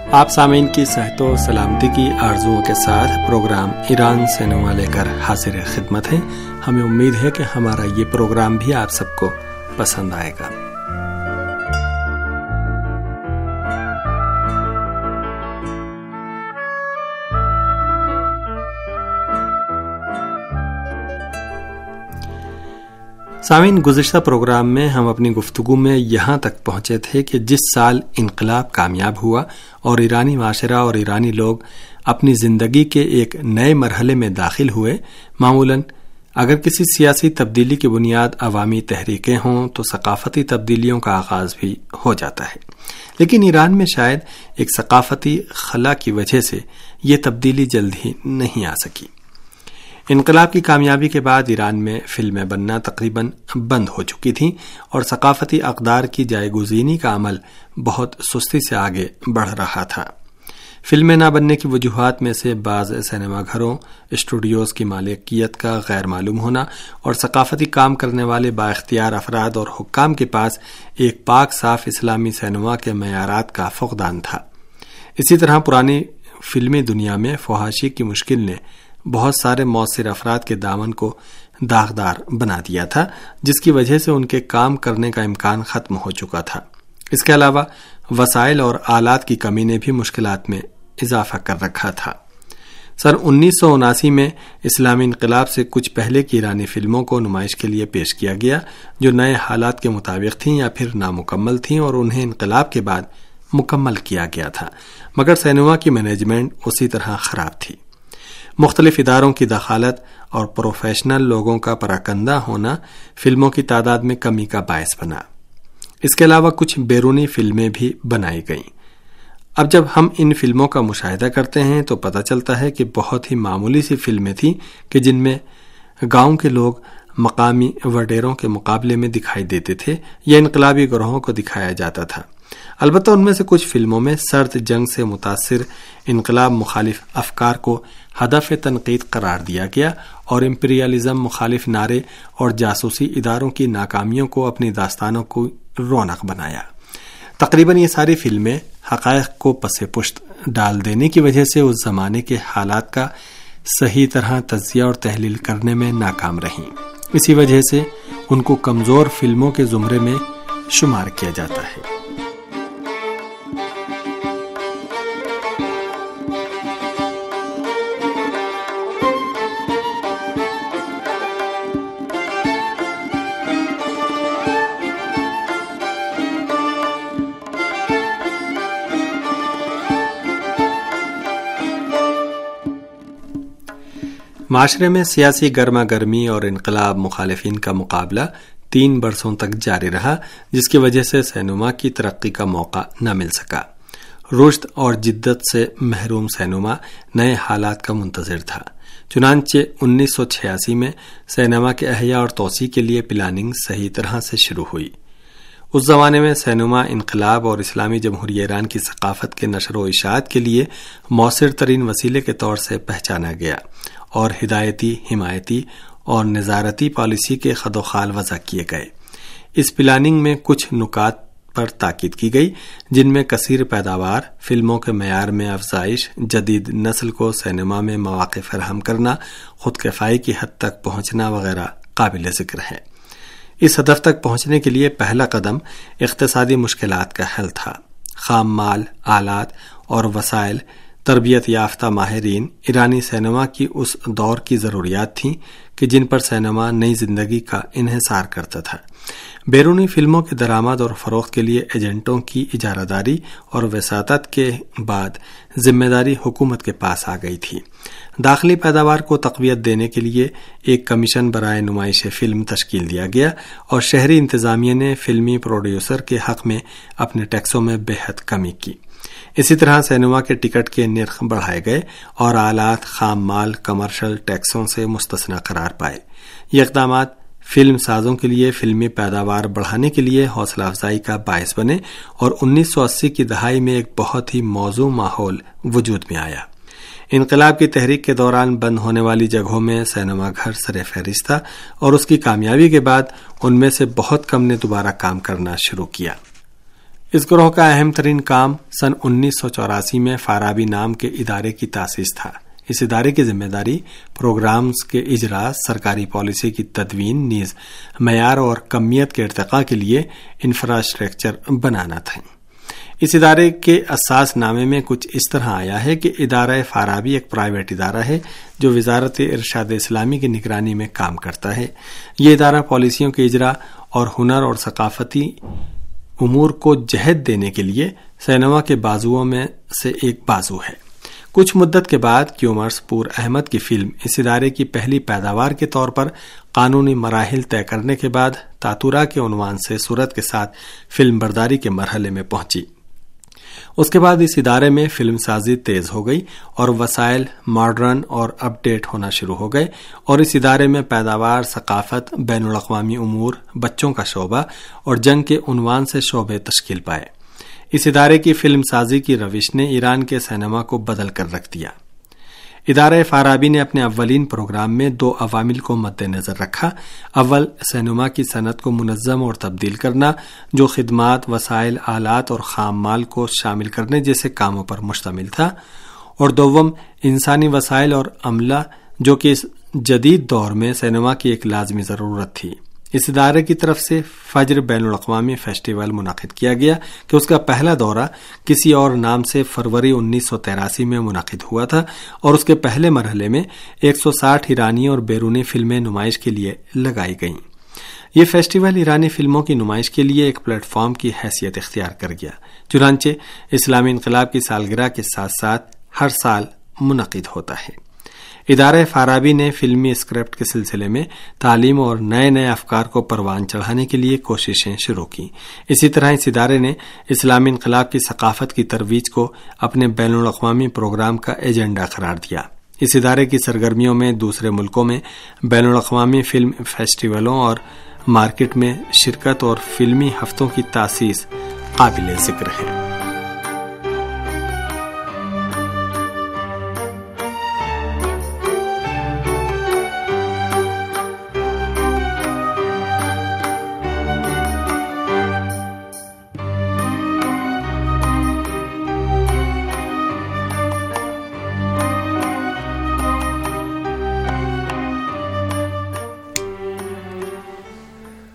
آپ سامعین کی صحت و سلامتی کی آرزوؤں کے ساتھ پروگرام ایران سینما لے کر حاضر خدمت ہیں۔ ہمیں امید ہے کہ ہمارا یہ پروگرام بھی آپ سب کو پسند آئے گا۔ سامعین، گزشتہ پروگرام میں ہم اپنی گفتگو میں یہاں تک پہنچے تھے کہ جس سال انقلاب کامیاب ہوا اور ایرانی معاشرہ اور ایرانی لوگ اپنی زندگی کے ایک نئے مرحلے میں داخل ہوئے، معمولاً اگر کسی سیاسی تبدیلی کی بنیاد عوامی تحریکیں ہوں تو ثقافتی تبدیلیوں کا آغاز بھی ہو جاتا ہے، لیکن ایران میں شاید ایک ثقافتی خلا کی وجہ سے یہ تبدیلی جلد ہی نہیں آ سکی۔ انقلاب کی کامیابی کے بعد ایران میں فلمیں بننا تقریباً بند ہو چکی تھیں اور ثقافتی اقدار کی جائے گزینی کا عمل بہت سستی سے آگے بڑھ رہا تھا۔ فلمیں نہ بننے کی وجوہات میں سے بعض سینما گھروں، اسٹوڈیوز کی مالکیت کا غیر معلوم ہونا اور ثقافتی کام کرنے والے بااختیار افراد اور حکام کے پاس ایک پاک صاف اسلامی سینما کے معیارات کا فقدان تھا۔ اسی طرح پرانی فلمی دنیا میں فحاشی کی مشکل نے بہت سارے مؤثر افراد کے دامن کو داغدار بنا دیا تھا، جس کی وجہ سے ان کے کام کرنے کا امکان ختم ہو چکا تھا۔ اس کے علاوہ وسائل اور آلات کی کمی نے بھی مشکلات میں اضافہ کر رکھا تھا۔ سن 1979 میں اسلامی انقلاب سے کچھ پہلے کی ایرانی فلموں کو نمائش کے لیے پیش کیا گیا جو نئے حالات کے مطابق تھیں یا پھر نامکمل تھیں اور انہیں انقلاب کے بعد مکمل کیا گیا تھا، مگر سینما کی مینجمنٹ اسی طرح خراب تھی۔ مختلف اداروں کی دخالت اور پروفیشنل لوگوں کا پراکندہ ہونا فلموں کی تعداد میں کمی کا باعث بنا۔ اس کے علاوہ کچھ بیرونی فلمیں بھی بنائی گئیں۔ اب جب ہم ان فلموں کا مشاہدہ کرتے ہیں تو پتہ چلتا ہے کہ بہت ہی معمولی سی فلمیں تھیں کہ جن میں گاؤں کے لوگ مقامی وڈیروں کے مقابلے میں دکھائی دیتے تھے یا انقلابی گروہوں کو دکھایا جاتا تھا۔ البتہ ان میں سے کچھ فلموں میں سرد جنگ سے متاثر انقلاب مخالف افکار کو ہدف تنقید قرار دیا گیا اور امپریالزم مخالف نعرے اور جاسوسی اداروں کی ناکامیوں کو اپنی داستانوں کو رونق بنایا۔ تقریباً یہ ساری فلمیں حقائق کو پس پشت ڈال دینے کی وجہ سے اس زمانے کے حالات کا صحیح طرح تجزیہ اور تحلیل کرنے میں ناکام رہیں۔ اسی وجہ سے ان کو کمزور فلموں کے زمرے میں شمار کیا جاتا ہے۔ معاشرے میں سیاسی گرما گرمی اور انقلاب مخالفین کا مقابلہ 3 برسوں تک جاری رہا، جس کی وجہ سے سینما کی ترقی کا موقع نہ مل سکا۔ رشد اور جدت سے محروم سینما نئے حالات کا منتظر تھا۔ چنانچہ 1986 میں سینما کے احیاء اور توسیع کے لیے پلاننگ صحیح طرح سے شروع ہوئی۔ اس زمانے میں سینما انقلاب اور اسلامی جمہوریہ ایران کی ثقافت کے نشر و اشاعت کے لیے مؤثر ترین وسیلے کے طور سے پہچانا گیا اور ہدایتی، حمایتی اور نظارتی پالیسی کے خد و خال وضع کیے گئے۔ اس پلاننگ میں کچھ نکات پر تاکید کی گئی، جن میں کثیر پیداوار، فلموں کے معیار میں افزائش، جدید نسل کو سینما میں مواقع فراہم کرنا، خود کفائی کی حد تک پہنچنا وغیرہ قابل ذکر ہے۔ اس ہدف تک پہنچنے کے لیے پہلا قدم اقتصادی مشکلات کا حل تھا۔ خام مال، آلات اور وسائل، تربیت یافتہ ماہرین ایرانی سینما کی اس دور کی ضروریات تھیں کہ جن پر سینما نئی زندگی کا انحصار کرتا تھا۔ بیرونی فلموں کے درآمد اور فروخت کے لیے ایجنٹوں کی اجارہ داری اور وساطت کے بعد ذمہ داری حکومت کے پاس آ گئی تھی۔ داخلی پیداوار کو تقویت دینے کے لیے ایک کمیشن برائے نمائش فلم تشکیل دیا گیا اور شہری انتظامیہ نے فلمی پروڈیوسر کے حق میں اپنے ٹیکسوں میں بے حد کمی کی۔ اسی طرح سینما کے ٹکٹ کے نرخ بڑھائے گئے اور آلات، خام مال، کمرشل ٹیکسوں سے مستثنی قرار پائے۔ یہ اقدامات فلم سازوں کے لیے فلمی پیداوار بڑھانے کے لیے حوصلہ افزائی کا باعث بنے اور 1980 کی دہائی میں ایک بہت ہی موزوں ماحول وجود میں آیا۔ انقلاب کی تحریک کے دوران بند ہونے والی جگہوں میں سینما گھر سر فہرست تھا اور اس کی کامیابی کے بعد ان میں سے بہت کم نے دوبارہ کام کرنا شروع کیا۔ اس گروہ کا اہم ترین کام سن 1984 میں فارابی نام کے ادارے کی تاسیس تھا۔ اس ادارے کی ذمہ داری پروگرامز کے اجرا، سرکاری پالیسی کی تدوین، نیز معیار اور کمیت کے ارتقاء کے لیے انفراسٹرکچر بنانا تھا۔ اس ادارے کے اساس نامے میں کچھ اس طرح آیا ہے کہ ادارہ فارابی ایک پرائیویٹ ادارہ ہے جو وزارت ارشاد اسلامی کی نگرانی میں کام کرتا ہے۔ یہ ادارہ پالیسیوں کے اجرا اور ہنر اور ثقافتی امور کو جہت دینے کے لیے سینما کے بازوؤں میں سے ایک بازو ہے۔ کچھ مدت کے بعد کیومرس پور احمد کی فلم اس ادارے کی پہلی پیداوار کے طور پر قانونی مراحل طے کرنے کے بعد تاتورا کے عنوان سے صورت کے ساتھ فلم برداری کے مرحلے میں پہنچی۔ اس کے بعد اس ادارے میں فلم سازی تیز ہو گئی اور وسائل ماڈرن اور اپ ڈیٹ ہونا شروع ہو گئے، اور اس ادارے میں پیداوار، ثقافت، بین الاقوامی امور، بچوں کا شعبہ اور جنگ کے عنوان سے شعبے تشکیل پائے۔ اس ادارے کی فلم سازی کی روش نے ایران کے سینما کو بدل کر رکھ دیا۔ ادارہ فارابی نے اپنے اولین پروگرام میں 2 عوامل کو مد نظر رکھا۔ اول، سینما کی صنعت کو منظم اور تبدیل کرنا، جو خدمات، وسائل، آلات اور خام مال کو شامل کرنے جیسے کاموں پر مشتمل تھا، اور دوم، انسانی وسائل اور عملہ، جو کہ اس جدید دور میں سینما کی ایک لازمی ضرورت تھی۔ اس ادارے کی طرف سے فجر بین الاقوامی فیسٹیول منعقد کیا گیا کہ اس کا پہلا دورہ کسی اور نام سے فروری 1983 میں منعقد ہوا تھا، اور اس کے پہلے مرحلے میں 160 ایرانی اور بیرونی فلمیں نمائش کے لیے لگائی گئیں۔ یہ فیسٹیول ایرانی فلموں کی نمائش کے لیے ایک پلیٹ فارم کی حیثیت اختیار کر گیا، چنانچہ اسلامی انقلاب کی سالگرہ کے ساتھ ساتھ ہر سال منعقد ہوتا ہے۔ ادارہ فارابی نے فلمی اسکرپٹ کے سلسلے میں تعلیم اور نئے نئے افکار کو پروان چڑھانے کے لیے کوششیں شروع کی۔ اسی طرح اس ادارے نے اسلامی انقلاب کی ثقافت کی ترویج کو اپنے بین الاقوامی پروگرام کا ایجنڈا قرار دیا۔ اس ادارے کی سرگرمیوں میں دوسرے ملکوں میں بین الاقوامی فلم فیسٹیولوں اور مارکیٹ میں شرکت اور فلمی ہفتوں کی تاسیس قابل ذکر ہے۔